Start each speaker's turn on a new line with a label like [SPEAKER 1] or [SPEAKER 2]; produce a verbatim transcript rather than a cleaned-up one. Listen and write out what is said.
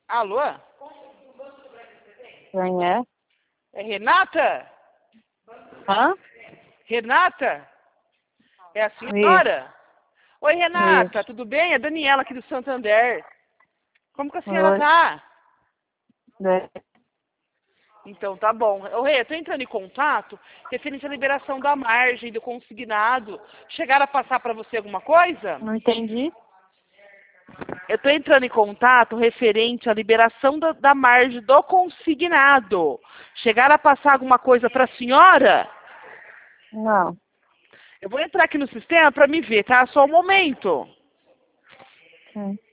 [SPEAKER 1] Alô?
[SPEAKER 2] Quem é?
[SPEAKER 1] É Renata?
[SPEAKER 2] Hã?
[SPEAKER 1] Renata? É a senhora? Oi, Renata,
[SPEAKER 2] Isso.
[SPEAKER 1] tudo bem? É a Daniela aqui do Santander. Como que a senhora
[SPEAKER 2] Oi.
[SPEAKER 1] tá?
[SPEAKER 2] De-
[SPEAKER 1] Então, tá bom. Ô, Rê, eu tô entrando em contato referente à liberação da margem do consignado. Chegaram a passar para você alguma coisa?
[SPEAKER 2] Não entendi.
[SPEAKER 1] Eu tô entrando em contato referente à liberação da, da margem do consignado. Chegaram a passar alguma coisa para a senhora?
[SPEAKER 2] Não.
[SPEAKER 1] Eu vou entrar aqui no sistema para me ver, tá? Só um momento.
[SPEAKER 2] Sim.